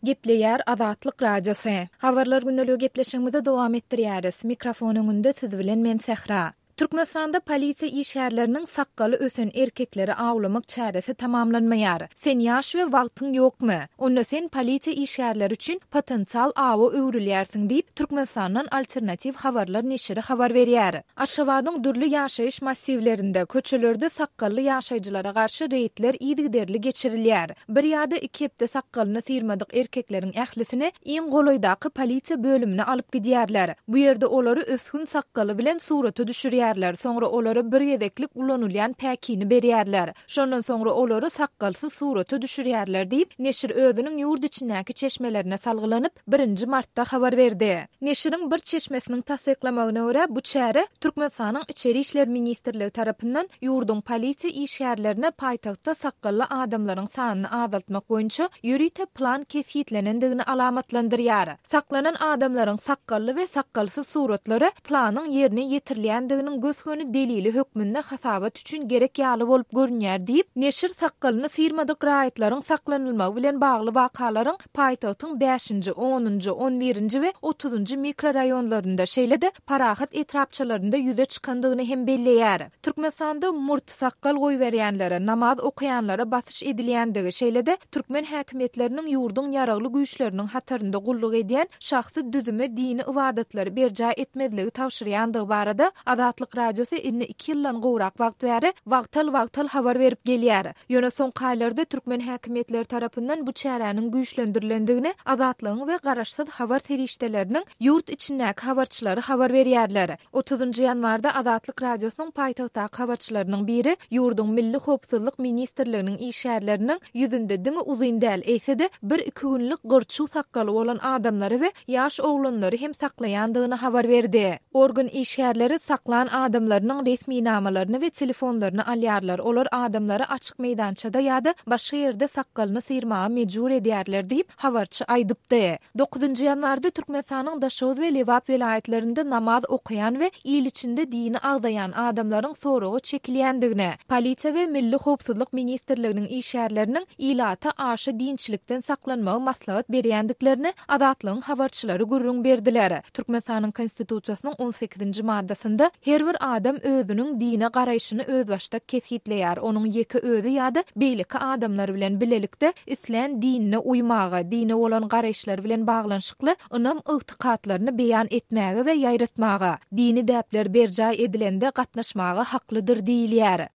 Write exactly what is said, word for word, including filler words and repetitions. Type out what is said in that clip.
Gepleýär Azatlyk Radiosu. Habarlar gündäligi gepleşigimizi dowam etdirýäris. Mikrofon öňünde siz bilen men Sehra. Türkmenistanda polisiýa işgärleriniň sakgaly ösen erkekleri awlamak çäresi tamamlanmaýar. Sen ýaş we wagtyň ýokmy? Onda sen polisiýa işgärleri üçin potensial awa öwrülýärsiň diýip Türkmenistandan alternativ habarlar neşri habar berýär. Aşgabatyň dürli ýaşaýyş massivlerinde köçelerde sakgaly ýaşaýjylara garşy reýtler ýygyderli geçirilýär. Bir ýa-da iki hepde sakgalyny syrmadyk erkekleriň ählisini iň golaýdaky polisiýa bölümine alyp gidýärler. Bu ýerde olary ösgün sakgaly bilen suraty düşürýär. Soňra olary bir ýedeklik ulanylýan päkini berýärler. Şondan soňra olary sakgalsyz suraty düşürýärler diýip neşir özüniň ýurt içindäki çeşmelerine salgylanyp birinji martda habar berdi. Neşiriň bir çeşmesiniň tasdiklamagyna görä bu çäre Türkmenistanyň Içeri işler ministrligi tarapyndan ýurdun polisiýa işgärlerine paýtagtda sakgally adamlaryň sanyny azaltmak boýunça ýürite plan kesitlenendigini alamatlandyrýar. Saklanan adamlaryň sakgally we sakgalsyz suratlary planyň ýerine ýetirilýändigini gösgöni delili hökmünde hasabat üçin gerek ýaly bolup görünýär diýip neşir sakgalyny syrmadyk raýatlaryň saklanylmagy bilen bagly wakalaryň paýtagtyň beşinji, onunji, on birinji we otuzunji mikroraýonlarynda şeýle-de parahat etrapçylarynda ýüze çykandygyny hem belleýär. Türkmenistanda murt sakkal goýberýänlere, namaz okuyanlara basyş edilýändigi şeýle-de türkmen häkimetleriniň ýurdun ýaragly güýçleriniň hatarynda gulluk edýän şahsy düzüme dini ibadatları berja etmediligi tawşyrýandygy barada Azatlyk Radiosu inni iki ýyldan gowrak wagt bäri wagtal-wagtal habar berip gelýär. Ýöne soň gaýlarda türkmen häkimetleri tarapyndan bu çäräniň güýçlendirilendигini Azatlygyň we garaşsyz habar serişdeleriniň ýurt içindäki habarçylary habar berýärler. otuzunji ýanwarda Azatlyk Radiosynyň paýtagtdaky habarçylarynyň biri ýurdun Milli Howpsuzlyk ministrliginiň işgärleriniň ýüzünde diňi uzyn däl eýsede bir iki günlük gyrçy sakgaly bolan adamlary we ýaş oglanlary hem saklaýandygyny habar berdi. Organ işgärleri saklan adamlarynyň resmi namalaryny we telefonlaryny alýarlar. Olar adamlary açyk meýdançada ýa-da başga ýerde sakgalyny syrmaga mejbur edýärler diýip habarçy aýdypdy. dokuzunji ýanwarda Türkmenistanyň Daşoz we Lewap vilayetlerinde namaz okuyan we ýyl içinde dini agdayan adamlaryň soragy çekilýändigine, polisiýa we Milli Howpsuzlyk ministrliginiň işgärleriniň ilata aşy dinçilikden saklanmagy maslahat berýändiklerini Azatlygyň habarçylary gurrun berdiler. Türkmenistanyň konstitusiýasynyň on sekizinji maddasynda her bir adam özüniň dine garaýşyny öz başda kesitleýär. Onuň ýeki özü ýa-da beýleki adamlar bilen bilelikde islen dinine uymagy, dine bolan garaýşlar bilen baglanşykly ynam ygtykatlaryny beýan etmäge we ýaýratmagy, dini däpler berja edilende gatnaşmagy haklydyr diýilýär.